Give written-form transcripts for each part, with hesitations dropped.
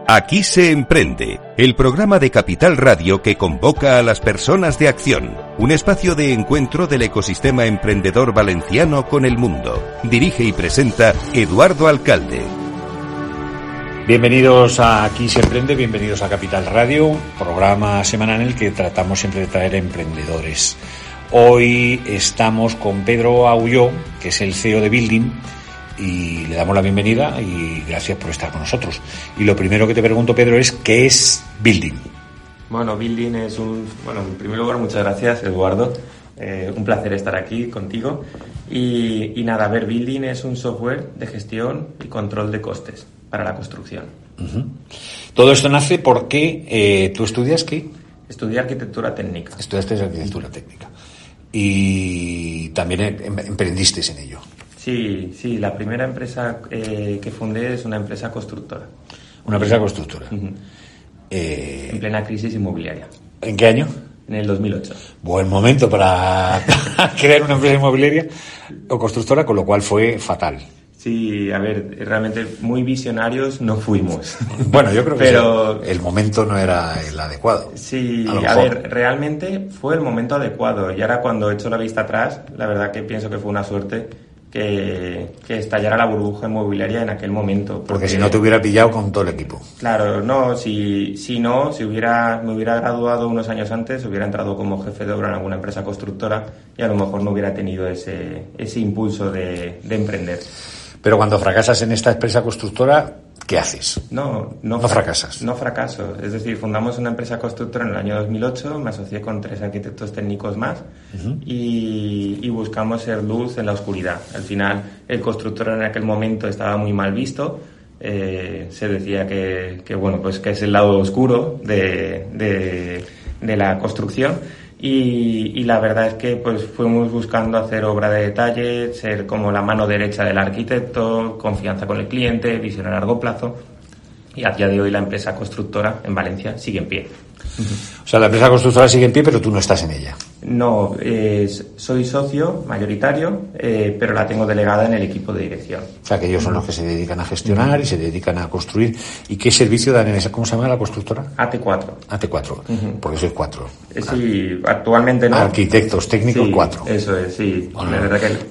Aquí se emprende, el programa de Capital Radio que convoca a las personas de acción, un espacio de encuentro del ecosistema emprendedor valenciano con el mundo. Dirige y presenta Eduardo Alcalde. Bienvenidos a Aquí se emprende, bienvenidos a Capital Radio, programa semanal en el que tratamos siempre de traer emprendedores. Hoy estamos con Pedro Aulló, que es el CEO de Building, y le damos la bienvenida y gracias por estar con nosotros. Y lo primero que te pregunto, Pedro, es ¿qué es Building? Bueno, Building es en primer lugar, muchas gracias, Eduardo. Un placer estar aquí contigo. Y nada, Building es un software de gestión y control de costes para la construcción. Uh-huh. Todo esto nace porque tú estudias ¿qué? Estudié arquitectura técnica. Estudiaste arquitectura técnica. Y también emprendiste en ello. Sí, la primera empresa que fundé es una empresa constructora. Una empresa constructora. Uh-huh. En plena crisis inmobiliaria. ¿En qué año? En el 2008. Buen momento para crear una empresa inmobiliaria o constructora, con lo cual fue fatal. Sí, a ver, realmente muy visionarios no fuimos. Bueno, yo creo que pero el momento no era el adecuado. Sí, a ver, realmente fue el momento adecuado. Y ahora cuando echo la vista atrás, la verdad que pienso que fue una suerte que estallara la burbuja inmobiliaria en aquel momento. Porque si no te hubiera pillado con todo el equipo. Claro, no, si me hubiera graduado unos años antes, hubiera entrado como jefe de obra en alguna empresa constructora y a lo mejor no hubiera tenido ese impulso de emprender. Pero cuando fracasas en esta empresa constructora, ¿qué haces? No fracasas. No fracaso. Es decir, fundamos una empresa constructora en el año 2008, me asocié con 3 arquitectos técnicos más. Uh-huh. y buscamos ser luz en la oscuridad. Al final, el constructor en aquel momento estaba muy mal visto. Se decía que es el lado oscuro de la construcción. Y la verdad es que pues fuimos buscando hacer obra de detalle, ser como la mano derecha del arquitecto, confianza con el cliente, visión a largo plazo. Y a día de hoy la empresa constructora en Valencia sigue en pie. O sea, la empresa constructora sigue en pie, pero tú no estás en ella. No, soy socio mayoritario, pero la tengo delegada en el equipo de dirección. O sea, que ellos son los que se dedican a gestionar y se dedican a construir. ¿Y qué servicio dan en esa? ¿Cómo se llama la constructora? AT4. AT4, uh-huh. Porque sois 4. Sí, actualmente no. Arquitectos técnicos, sí, 4. Eso es, sí. Bueno, la verdad que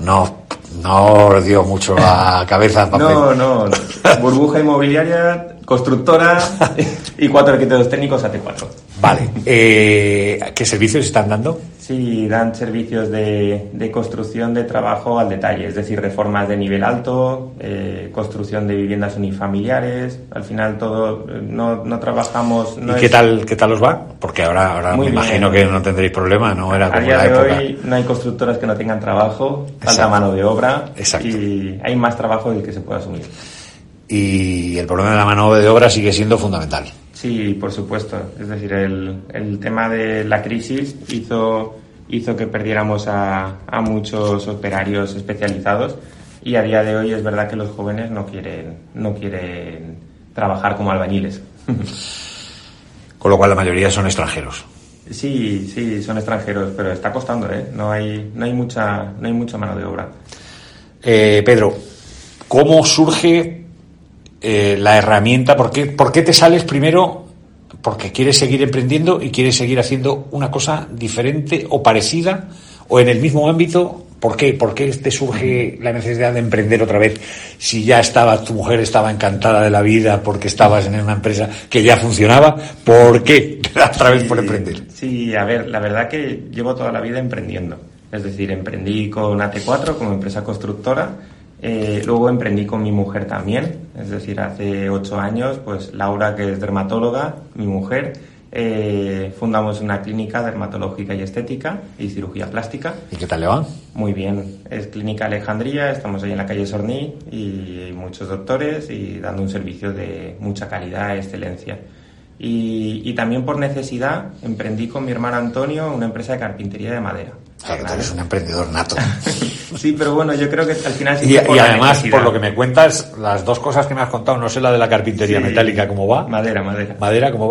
no dio mucho la cabeza al papel. No. Burbuja inmobiliaria, constructora y 4 arquitectos técnicos AT4. Vale. ¿Qué servicios están dando? Sí, dan servicios de construcción de trabajo al detalle, es decir, reformas de nivel alto, construcción de viviendas unifamiliares. Al final todo, no trabajamos... ¿Y qué tal os va? Porque ahora me imagino que no tendréis problema, ¿no? Era como la época. Hoy no hay constructoras que no tengan trabajo, falta mano de obra. Exacto. Y hay más trabajo del que se puede asumir. Y el problema de la mano de obra sigue siendo fundamental. Sí, por supuesto. Es decir, el tema de la crisis hizo que perdiéramos a muchos operarios especializados y a día de hoy es verdad que los jóvenes no quieren trabajar como albañiles. Con lo cual la mayoría son extranjeros. Sí, son extranjeros, pero está costando, no hay mucha mano de obra. Pedro, ¿cómo surge la herramienta? ¿Por qué te sales primero? Porque quieres seguir emprendiendo y quieres seguir haciendo una cosa diferente o parecida o en el mismo ámbito. ¿Por qué? ¿Por qué te surge la necesidad de emprender otra vez? Si ya tu mujer estaba encantada de la vida porque estabas en una empresa que ya funcionaba, ¿por qué otra vez por emprender? Sí, a ver, la verdad que llevo toda la vida emprendiendo. Es decir, emprendí con AT4 como empresa constructora. Luego emprendí con mi mujer también, es decir, hace 8 años, pues Laura, que es dermatóloga, mi mujer, fundamos una clínica dermatológica y estética y cirugía plástica. ¿Y qué tal le va? Muy bien, es Clínica Alejandría, estamos ahí en la calle Sorní y hay muchos doctores y dando un servicio de mucha calidad, excelencia. Y también por necesidad emprendí con mi hermano Antonio una empresa de carpintería de madera. O sea, que tú eres un emprendedor nato. Sí, pero bueno, yo creo que al final... Y además, por lo que me cuentas, las dos cosas que me has contado, no sé la de la carpintería metálica, ¿cómo va? Madera. ¿Madera cómo va?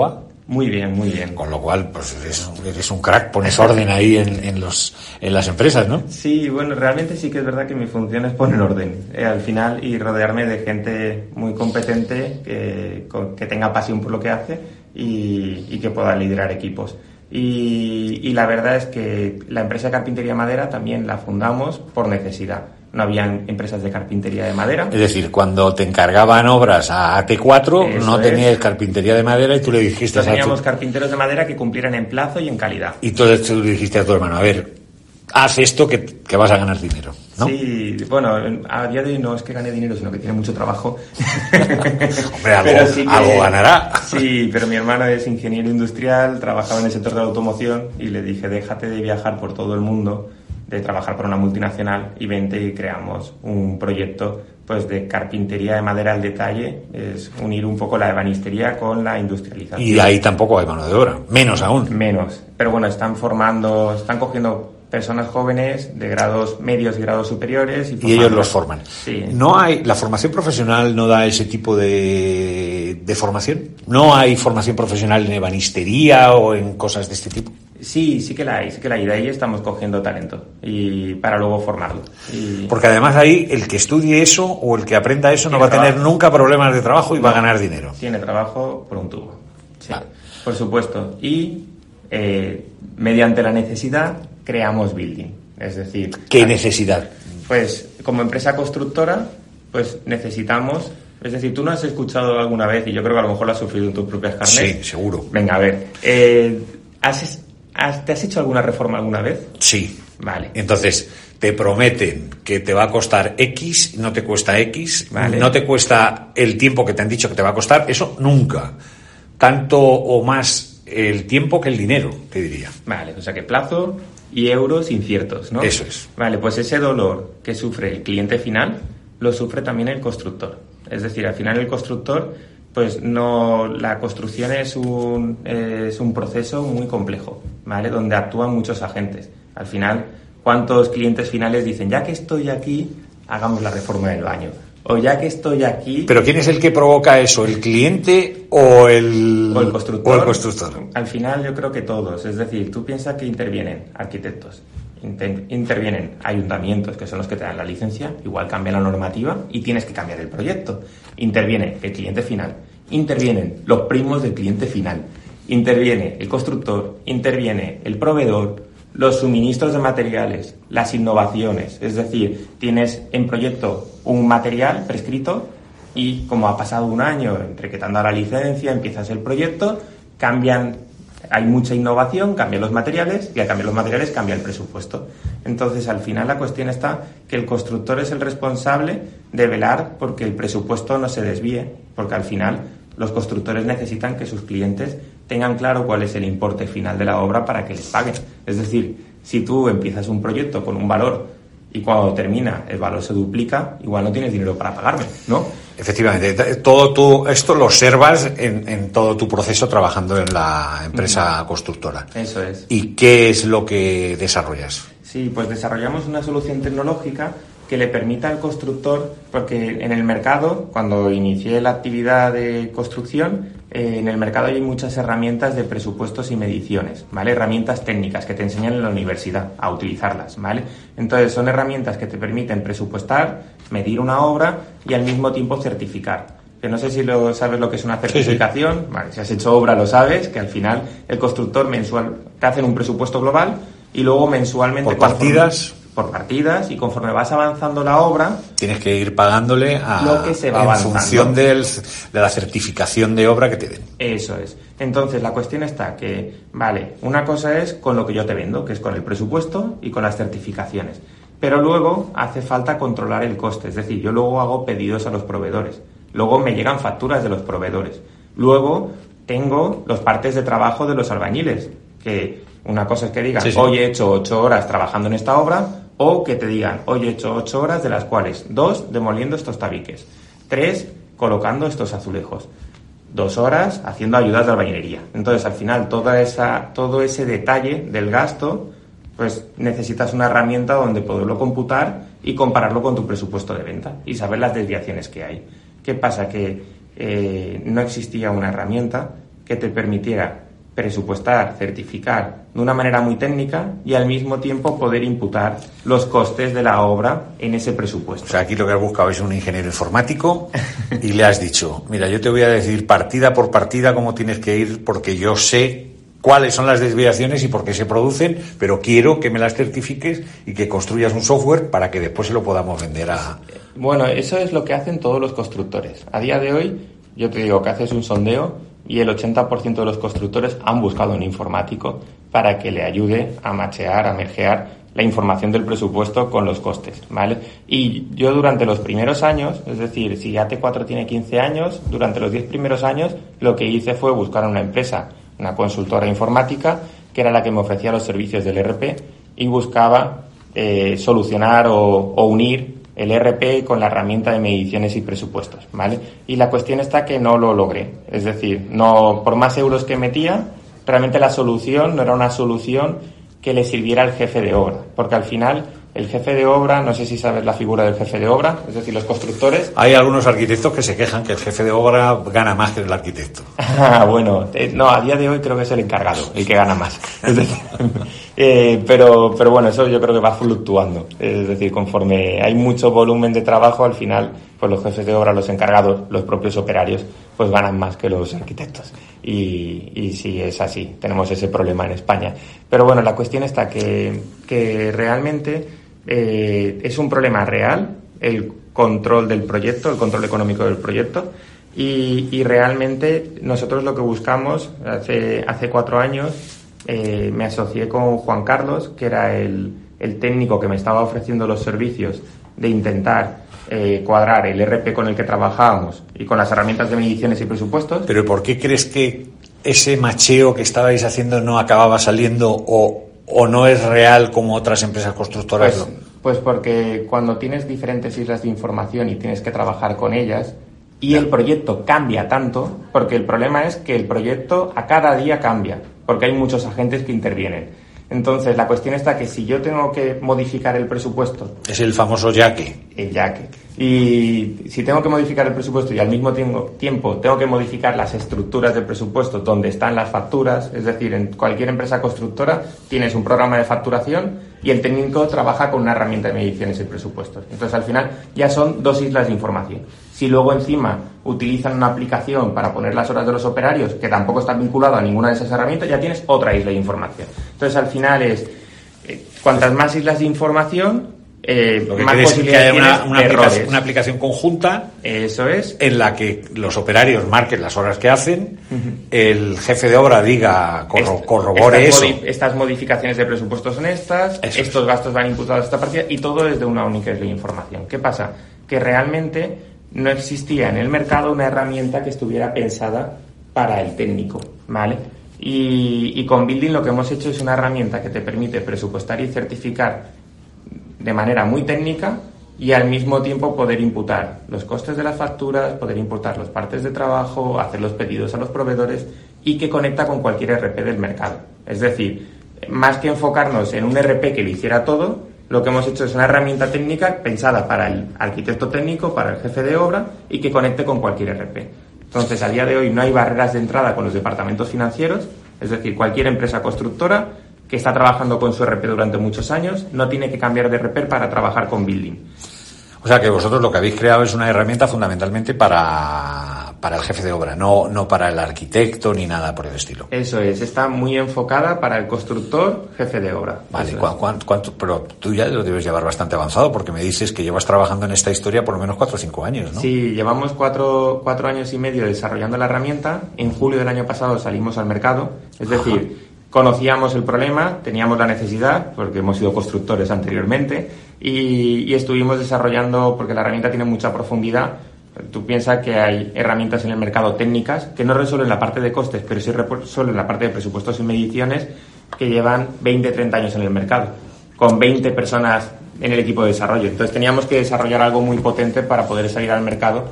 Muy bien, muy bien. Con lo cual, pues eres un crack, pones orden ahí en las empresas, ¿no? Sí, bueno, realmente sí que es verdad que mi función es poner orden al final y rodearme de gente muy competente que tenga pasión por lo que hace y que pueda liderar equipos. Y la verdad es que la empresa de carpintería de madera también la fundamos por necesidad. No habían empresas de carpintería de madera. Es decir, cuando te encargaban obras a AT4, eso no tenías carpintería de madera y tú le dijiste no teníamos carpinteros de madera que cumplieran en plazo y en calidad. Y entonces tú le dijiste a tu hermano, a ver, haz esto que vas a ganar dinero, ¿no? Sí, bueno, a día de hoy no es que gane dinero, sino que tiene mucho trabajo. Hombre, algo ganará. Sí, pero mi hermano es ingeniero industrial, trabajaba en el sector de la automoción y le dije, déjate de viajar por todo el mundo, de trabajar para una multinacional y vente y creamos un proyecto pues de carpintería de madera al detalle, es unir un poco la ebanistería con la industrialización. Y ahí tampoco hay mano de obra, menos aún. Menos, pero bueno, están cogiendo personas jóvenes de grados medios y grados superiores y ellos los forman. Sí. La formación profesional no da ese tipo de formación. No hay formación profesional en ebanistería o en cosas de este tipo. Sí que la hay. De ahí estamos cogiendo talento y para luego formarlo. Porque además ahí el que estudie eso o el que aprenda eso no va a tener nunca problemas de trabajo y va a ganar dinero. Tiene trabajo por un tubo. Sí, vale. Por supuesto. Y mediante la necesidad creamos building. Es decir... ¿Qué necesidad? Pues como empresa constructora, pues necesitamos... Es decir, tú no has escuchado alguna vez, y yo creo que a lo mejor lo has sufrido en tus propias carnes. Sí, seguro. Venga, a ver. ¿Te has hecho alguna reforma alguna vez? Sí. Vale. Entonces, te prometen que te va a costar X, no te cuesta X, vale. No te cuesta el tiempo que te han dicho que te va a costar, eso nunca. Tanto o más el tiempo que el dinero, te diría. Vale, o sea que plazo y euros inciertos, ¿no? Eso es. Vale, pues ese dolor que sufre el cliente final lo sufre también el constructor. Es decir, al final el constructor, pues no, la construcción es un proceso muy complejo, ¿vale? Donde actúan muchos agentes. Al final, ¿cuántos clientes finales dicen, ya que estoy aquí, hagamos la reforma del baño? O ya que estoy aquí... ¿Pero quién es el que provoca eso? ¿El cliente o el constructor? O el constructor. Al final yo creo que todos. Es decir, tú piensas que intervienen arquitectos, intervienen ayuntamientos, que son los que te dan la licencia, igual cambia la normativa y tienes que cambiar el proyecto. Interviene el cliente final, intervienen los primos del cliente final, interviene el constructor, interviene el proveedor, los suministros de materiales, las innovaciones. Es decir, tienes en proyecto un material prescrito y como ha pasado un año entre que te han dado la licencia, empiezas el proyecto, hay mucha innovación, cambian los materiales y al cambiar los materiales cambia el presupuesto. Entonces, al final la cuestión está que el constructor es el responsable de velar porque el presupuesto no se desvíe, porque al final los constructores necesitan que sus clientes tengan claro cuál es el importe final de la obra para que les paguen. Es decir, si tú empiezas un proyecto con un valor y cuando termina el valor se duplica, igual no tienes dinero para pagarme, ¿no? Efectivamente, todo esto lo observas en todo tu proceso trabajando en la empresa constructora. Eso es. ¿Y qué es lo que desarrollas? Sí, pues desarrollamos una solución tecnológica que le permita al constructor, porque en el mercado, cuando inicié la actividad de construcción, en el mercado hay muchas herramientas de presupuestos y mediciones, ¿vale? Herramientas técnicas que te enseñan en la universidad a utilizarlas, ¿vale? Entonces son herramientas que te permiten presupuestar, medir una obra y al mismo tiempo certificar. Que no sé si sabes lo que es una certificación. Sí, sí. Vale, si has hecho obra lo sabes, que al final el constructor mensual te hacen un presupuesto global y luego mensualmente... Por partidas y conforme vas avanzando la obra tienes que ir pagándole lo que se va avanzando en función de la certificación de obra que te den. Eso es. Entonces la cuestión está que, vale, una cosa es con lo que yo te vendo, que es con el presupuesto y con las certificaciones, pero luego hace falta controlar el coste. Es decir, yo luego hago pedidos a los proveedores, luego me llegan facturas de los proveedores, luego tengo los partes de trabajo de los albañiles, que una cosa es que digan, sí, sí, hoy he hecho 8 horas trabajando en esta obra, o que te digan, hoy he hecho 8 horas, de las cuales 2 demoliendo estos tabiques, 3 colocando estos azulejos, 2 horas haciendo ayudas de albañilería. Entonces, al final, todo ese detalle del gasto, pues necesitas una herramienta donde poderlo computar y compararlo con tu presupuesto de venta y saber las desviaciones que hay. ¿Qué pasa? Que no existía una herramienta que te permitiera presupuestar, certificar de una manera muy técnica y al mismo tiempo poder imputar los costes de la obra en ese presupuesto. O sea, aquí lo que has buscado es un ingeniero informático y le has dicho, mira, yo te voy a decir partida por partida cómo tienes que ir porque yo sé cuáles son las desviaciones y por qué se producen, pero quiero que me las certifiques y que construyas un software para que después se lo podamos vender a... Bueno, eso es lo que hacen todos los constructores. A día de hoy, yo te digo que haces un sondeo y el 80% de los constructores han buscado un informático para que le ayude a machear, a mergear la información del presupuesto con los costes, ¿vale? Y yo durante los primeros años, es decir, si AT4 tiene 15 años, durante los 10 primeros años lo que hice fue buscar una empresa, una consultora informática, que era la que me ofrecía los servicios del ERP y buscaba solucionar o unir el ERP con la herramienta de mediciones y presupuestos, ¿vale? Y la cuestión está que no lo logré. Es decir, no, por más euros que metía, realmente la solución no era una solución que le sirviera al jefe de obra. Porque al final, el jefe de obra, no sé si sabes la figura del jefe de obra, es decir, los constructores... Hay algunos arquitectos que se quejan que el jefe de obra gana más que el arquitecto. Bueno, no, a día de hoy creo que es el encargado, el que gana más. Es decir, pero bueno, eso yo creo que va fluctuando. Es decir, conforme hay mucho volumen de trabajo, al final, pues los jefes de obra, los encargados, los propios operarios, pues ganan más que los arquitectos. Y sí, es así. Tenemos ese problema en España. Pero bueno, la cuestión está que realmente es un problema real el control del proyecto, el control económico del proyecto. Y realmente nosotros lo que buscamos hace 4 años, me asocié con Juan Carlos, que era el técnico que me estaba ofreciendo los servicios de intentar cuadrar el ERP con el que trabajábamos y con las herramientas de mediciones y presupuestos. ¿Pero por qué crees que ese macheo que estabais haciendo no acababa saliendo o no es real como otras empresas constructoras? Pues porque cuando tienes diferentes islas de información y tienes que trabajar con ellas y el proyecto cambia tanto, porque el problema es que el proyecto a cada día cambia, porque hay muchos agentes que intervienen. Entonces, la cuestión está que si yo tengo que modificar el presupuesto... Es el famoso yaque. El yaque. Y si tengo que modificar el presupuesto y al mismo tiempo tengo que modificar las estructuras del presupuesto donde están las facturas, es decir, en cualquier empresa constructora tienes un programa de facturación y el técnico trabaja con una herramienta de mediciones y presupuestos. Entonces, al final, ya son 2 islas de información. Si luego encima utilizan una aplicación para poner las horas de los operarios, que tampoco está vinculado a ninguna de esas herramientas, ya tienes otra isla de información. Entonces, al final es, cuantas más islas de información, más posibilidades tienes una aplicación conjunta. Eso es. En la que los operarios marquen las horas que hacen, el jefe de obra diga, corrobore eso. Estas modificaciones de presupuestos son estas, estos gastos van imputados a esta partida y todo desde una única isla de información. ¿Qué pasa? Que realmente no existía en el mercado una herramienta que estuviera pensada para el técnico, ¿vale? Y con Building lo que hemos hecho es una herramienta que te permite presupuestar y certificar de manera muy técnica y al mismo tiempo poder imputar los costes de las facturas, poder imputar los partes de trabajo, hacer los pedidos a los proveedores y que conecta con cualquier ERP del mercado. Es decir, más que enfocarnos en un ERP que lo hiciera todo, lo que hemos hecho es una herramienta técnica pensada para el arquitecto técnico, para el jefe de obra y que conecte con cualquier ERP. Entonces, a día de hoy no hay barreras de entrada con los departamentos financieros, es decir, cualquier empresa constructora que está trabajando con su ERP durante muchos años no tiene que cambiar de ERP para trabajar con Building. O sea que vosotros lo que habéis creado es una herramienta fundamentalmente para el jefe de obra, no para el arquitecto ni nada por el estilo. Eso es, está muy enfocada para el constructor, jefe de obra. Vale, ¿cuánto? Pero tú ya lo debes llevar bastante avanzado porque me dices que llevas trabajando en esta historia por lo menos 4 o 5 años, ¿no? Sí, llevamos 4 años y medio desarrollando la herramienta. En julio del año pasado salimos al mercado, es decir, conocíamos el problema, teníamos la necesidad, porque hemos sido constructores anteriormente, y estuvimos desarrollando, porque la herramienta tiene mucha profundidad. Tú piensas que hay herramientas en el mercado técnicas que no resuelven la parte de costes, pero sí resuelven la parte de presupuestos y mediciones, que llevan 20, 30 años en el mercado, con 20 personas en el equipo de desarrollo. Entonces teníamos que desarrollar algo muy potente para poder salir al mercado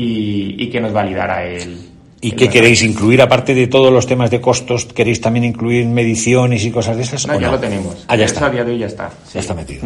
y que nos validara el... ¿Y qué queréis incluir? Aparte de todos los temas de costos, ¿queréis también incluir mediciones y cosas de esas? No, ya lo tenemos. Ya está. A día de hoy ya está. Sí. Ya está metido.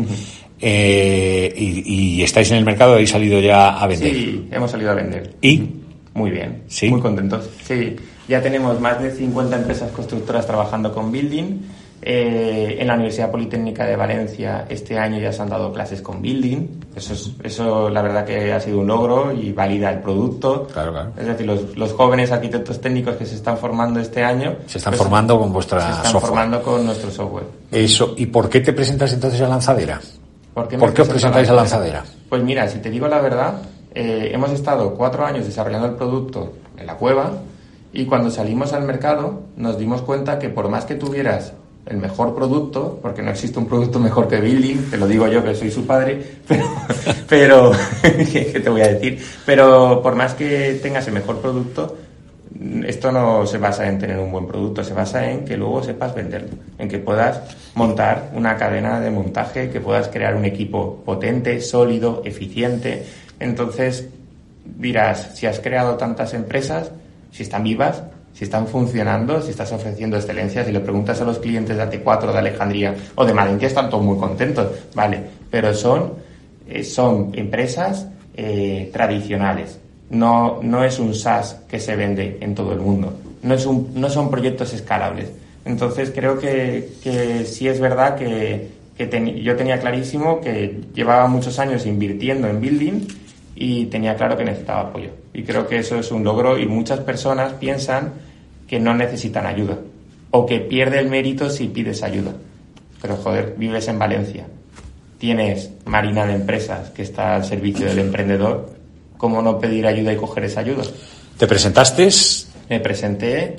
Y estáis en el mercado, ¿habéis salido ya a vender? Sí, hemos salido a vender. ¿Y? Muy bien. ¿Sí? Muy contentos. Sí. Ya tenemos más de 50 empresas constructoras trabajando con Building. En la Universidad Politécnica de Valencia este año ya se han dado clases con Building. Eso la verdad que ha sido un logro y valida el producto. Claro. Es decir, los jóvenes arquitectos técnicos que se están formando este año se están formando con vuestra software. Se están formando con nuestro software. Eso. ¿Y por qué te presentas entonces a Lanzadera? ¿Por qué os presentáis a Lanzadera? Pues mira, si te digo la verdad, hemos estado 4 años desarrollando el producto en la cueva y cuando salimos al mercado nos dimos cuenta que por más que tuvieras el mejor producto, porque no existe un producto mejor que Building, te lo digo yo que soy su padre, pero ¿qué te voy a decir? Pero por más que tengas el mejor producto, esto no se basa en tener un buen producto, se basa en que luego sepas venderlo, en que puedas montar una cadena de montaje, que puedas crear un equipo potente, sólido, eficiente. Entonces dirás, si has creado tantas empresas, si están vivas, si están funcionando, si estás ofreciendo excelencia, si le preguntas a los clientes de AT4, de Alejandría o de Valencia, están todos muy contentos, vale, pero son empresas tradicionales. No es un SaaS que se vende en todo el mundo. No son proyectos escalables. Entonces creo que sí es verdad que yo tenía clarísimo que llevaba muchos años invirtiendo en Building y tenía claro que necesitaba apoyo. Y creo que eso es un logro y muchas personas piensan que no necesitan ayuda o que pierde el mérito si pides ayuda. Pero joder, vives en Valencia, tienes Marina de Empresas que está al servicio del emprendedor. ¿Cómo no pedir ayuda y coger esa ayuda? ¿Te presentaste? Me presenté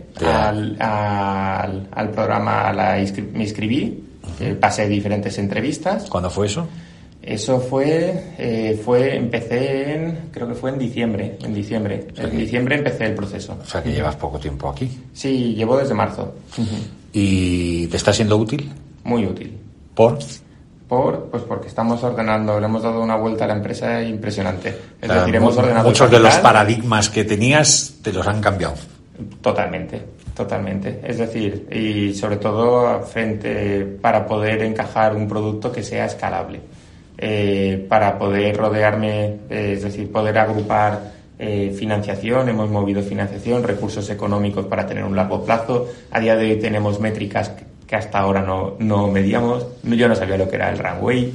al programa, me inscribí, pasé diferentes entrevistas. ¿Cuándo fue eso? Eso creo que fue en diciembre. En diciembre empecé el proceso. O sea que llevas poco tiempo aquí. Sí, llevo desde marzo. ¿Y te está siendo útil? Muy útil. ¿Por? Pues porque estamos ordenando, le hemos dado una vuelta a la empresa impresionante. Es decir, hemos ordenado muchos de los paradigmas que tenías te los han cambiado. Totalmente. Es decir, y sobre todo para poder encajar un producto que sea escalable. Para poder rodearme, es decir, poder agrupar financiación, hemos movido financiación, recursos económicos para tener un largo plazo. A día de hoy tenemos métricas que hasta ahora no medíamos. Yo no sabía lo que era el runway,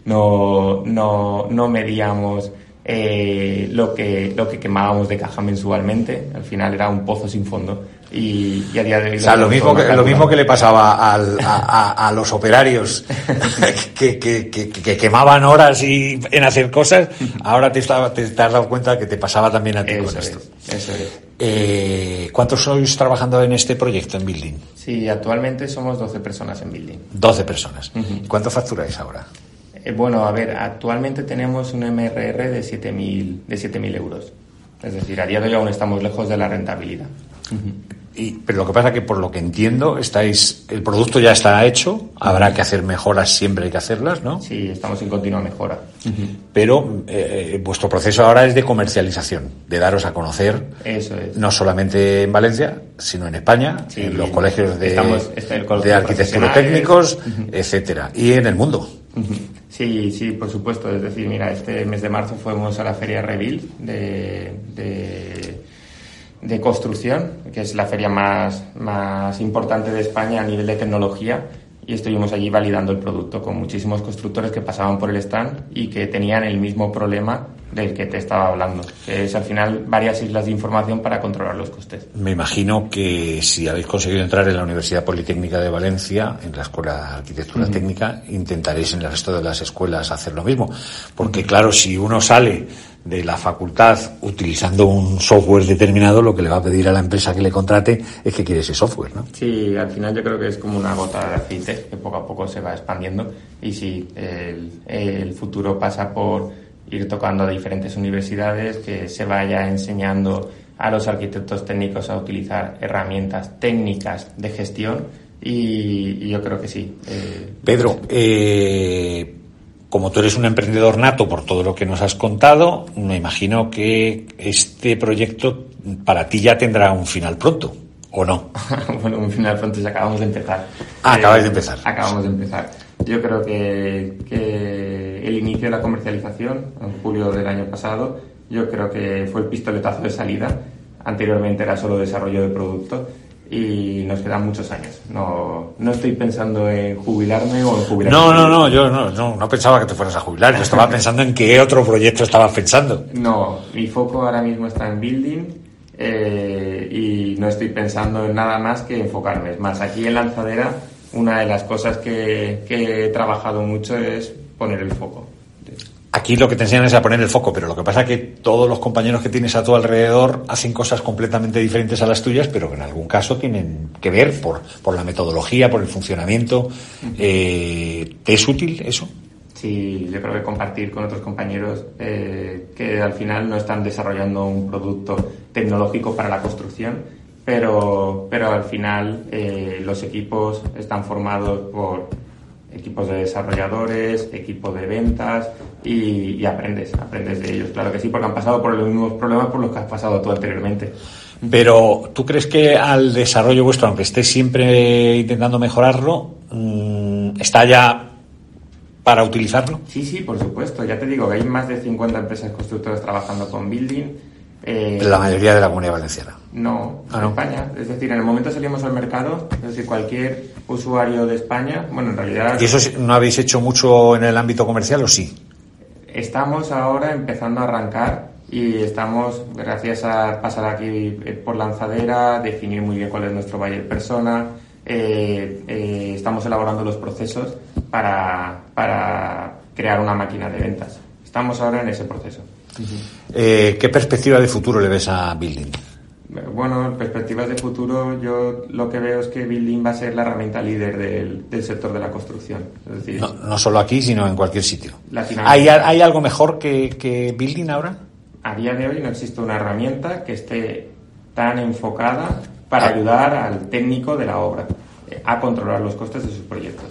no medíamos lo que quemábamos de caja mensualmente. Al final era un pozo sin fondo. Y a día de hoy... O sea, lo mismo que le pasaba a los operarios que quemaban horas en hacer cosas, ahora te has dado cuenta que te pasaba también a ti con esto. Eso es. ¿Cuántos sois trabajando en este proyecto, en Building? Sí, actualmente somos 12 personas en Building. 12 personas. Uh-huh. ¿Cuánto facturáis ahora? Bueno, a ver, actualmente tenemos un MRR de 7.000 euros. Es decir, a día de hoy aún estamos lejos de la rentabilidad. Uh-huh. Pero lo que pasa es que, por lo que entiendo, el producto ya está hecho, habrá que hacer mejoras, siempre hay que hacerlas, ¿no? Sí, estamos en continua mejora. Uh-huh. Pero vuestro proceso ahora es de comercialización, de daros a conocer. Eso es. No solamente en Valencia, sino en España, sí, en los colegios de arquitectura técnicos, uh-huh, etcétera, y en el mundo. Uh-huh. Sí, por supuesto. Es decir, mira, este mes de marzo fuimos a la feria Reveal de construcción, que es la feria más importante de España a nivel de tecnología, y estuvimos allí validando el producto con muchísimos constructores que pasaban por el stand y que tenían el mismo problema del que te estaba hablando, que es al final varias islas de información para controlar los costes. Me imagino que si habéis conseguido entrar en la Universidad Politécnica de Valencia, en la Escuela de Arquitectura, uh-huh, Técnica, intentaréis en el resto de las escuelas hacer lo mismo, porque uh-huh, claro, si uno sale de la facultad utilizando un software determinado, lo que le va a pedir a la empresa que le contrate es que quiere ese software, ¿no? Sí, al final yo creo que es como una gota de aceite que poco a poco se va expandiendo, y sí, el futuro pasa por ir tocando a diferentes universidades, que se vaya enseñando a los arquitectos técnicos a utilizar herramientas técnicas de gestión, y yo creo que sí. Pedro, como tú eres un emprendedor nato por todo lo que nos has contado, me imagino que este proyecto para ti ya tendrá un final pronto, ¿o no? Bueno, un final pronto, ya acabamos de empezar. Acabáis de empezar. Acabamos de empezar. Yo creo que el inicio de la comercialización, en julio del año pasado, yo creo que fue el pistoletazo de salida. Anteriormente era solo desarrollo de producto y nos quedan muchos años. No estoy pensando en jubilarme o en jubilarme. No, yo no pensaba que te fueras a jubilar. Yo estaba pensando en qué otro proyecto estabas pensando. No, mi foco ahora mismo está en building y no estoy pensando en nada más que enfocarme. Es más, aquí en Lanzadera una de las cosas que he trabajado mucho es poner el foco. Aquí lo que te enseñan es a poner el foco, pero lo que pasa es que todos los compañeros que tienes a tu alrededor hacen cosas completamente diferentes a las tuyas, pero que en algún caso tienen que ver por la metodología, por el funcionamiento. ¿Te es útil eso? Sí, yo creo que compartir con otros compañeros que al final no están desarrollando un producto tecnológico para la construcción, pero al final los equipos están formados por equipos de desarrolladores, equipos de ventas y aprendes de ellos, claro que sí, porque han pasado por los mismos problemas por los que has pasado tú anteriormente. Pero ¿tú crees que al desarrollo vuestro, aunque estés siempre intentando mejorarlo, está ya para utilizarlo? Sí, por supuesto. Ya te digo que hay más de 50 empresas constructoras trabajando con building. La mayoría de la Comunidad Valenciana. No, en España. Es decir, en el momento salimos al mercado, es decir, cualquier usuario de España, bueno, en realidad... ¿Y eso no habéis hecho mucho en el ámbito comercial o sí? Estamos ahora empezando a arrancar y estamos, gracias a pasar aquí por Lanzadera, definir muy bien cuál es nuestro buyer persona, estamos elaborando los procesos para crear una máquina de ventas. Estamos ahora en ese proceso. ¿Qué perspectiva de futuro le ves a building? Bueno, perspectivas de futuro, yo lo que veo es que building va a ser la herramienta líder del sector de la construcción. Es decir, no solo aquí, sino en cualquier sitio. Latinoamérica. ¿Hay algo mejor que building ahora? A día de hoy no existe una herramienta que esté tan enfocada para ayudar al técnico de la obra a controlar los costes de sus proyectos.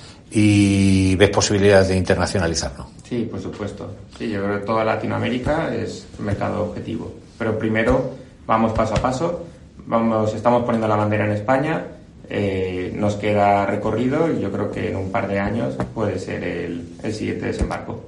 ¿Y ves posibilidades de internacionalizarlo? Sí, por supuesto. Sí, yo creo que toda Latinoamérica es mercado objetivo. Pero primero vamos paso a paso. Estamos poniendo la bandera en España. Nos queda recorrido y yo creo que en un par de años puede ser el siguiente desembarco.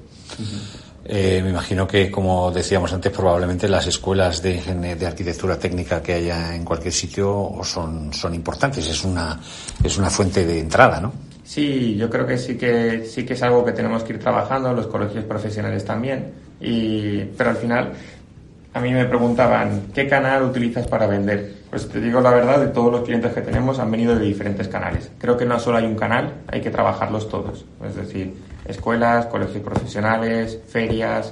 Me imagino que, como decíamos antes, probablemente las escuelas de arquitectura técnica que haya en cualquier sitio son importantes. Es una fuente de entrada, ¿no? Sí, yo creo que sí que es algo que tenemos que ir trabajando, los colegios profesionales también. Pero al final a mí me preguntaban, ¿qué canal utilizas para vender? Pues te digo la verdad, de todos los clientes que tenemos han venido de diferentes canales. Creo que no solo hay un canal, hay que trabajarlos todos. Es decir, escuelas, colegios profesionales, ferias,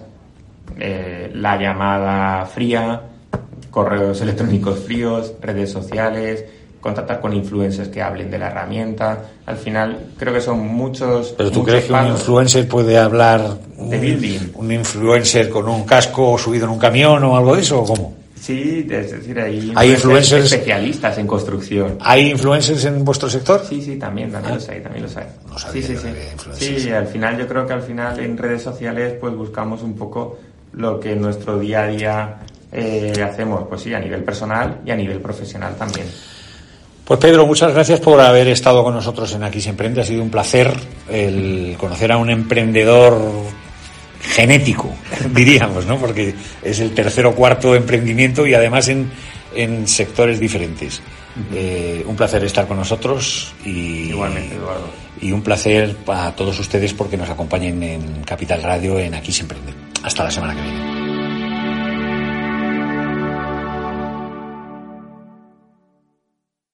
la llamada fría, correos electrónicos fríos, redes sociales, contactar con influencers que hablen de la herramienta. Al final creo que son muchos. ¿Pero tú crees que un influencer puede hablar de building? ¿Un influencer con un casco subido en un camión o algo de eso o cómo? Sí, es decir, hay influencers especialistas en construcción. ¿Hay influencers en vuestro sector? Sí, también los hay. No sabía sí. Sí, al final yo creo que en redes sociales pues buscamos un poco lo que en nuestro día a día hacemos, pues sí, a nivel personal y a nivel profesional también. Pues Pedro, muchas gracias por haber estado con nosotros en Aquí se Emprende. Ha sido un placer el conocer a un emprendedor genético, diríamos, ¿no? Porque es el tercer o cuarto emprendimiento y además en sectores diferentes. Un placer estar con nosotros y igualmente, Eduardo. Y un placer a todos ustedes porque nos acompañen en Capital Radio en Aquí se Emprende. Hasta la semana que viene.